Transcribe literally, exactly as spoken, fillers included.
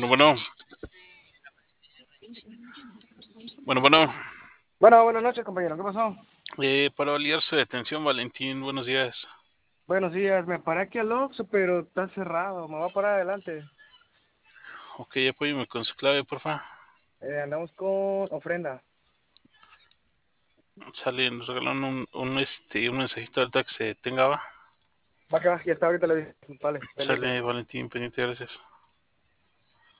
Bueno, bueno, bueno, bueno. Bueno, buenas noches, compañero. ¿Qué pasó? Eh, para validar su detención, Valentín, buenos días. Buenos días. Me paré aquí al Oxxo, pero está cerrado. Me voy a parar adelante. Ok, apóyeme con su clave, porfa. Eh, andamos con ofrenda. Sale, nos regalan un, un, este, un mensajito ahorita que se tenga, va. Va que va, ya está ahorita le dije. Vale, pendiente. Sale, Valentín, pendiente, gracias.